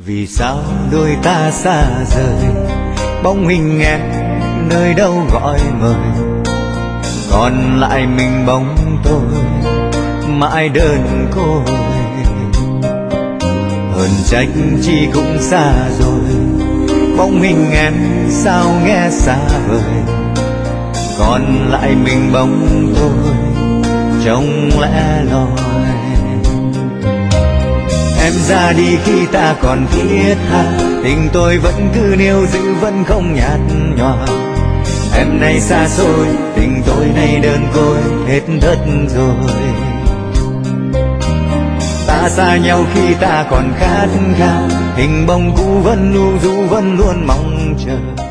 Vì sao đôi ta xa rời, bóng hình em nơi đâu gọi mời, còn lại mình bóng tôi mãi đơn côi. Hơn trách chi cũng xa rồi, bóng hình em sao nghe xa vời, còn lại mình bóng tôi trông lẻ loi. Em ra đi khi ta còn thiết tha, tình tôi vẫn cứ níu giữ vẫn không nhạt nhòa. Em nay xa xôi, tình tôi nay đơn côi hết đất rồi. Ta xa nhau khi ta còn khát khao, hình bóng cũ vẫn lu du vẫn luôn mong chờ.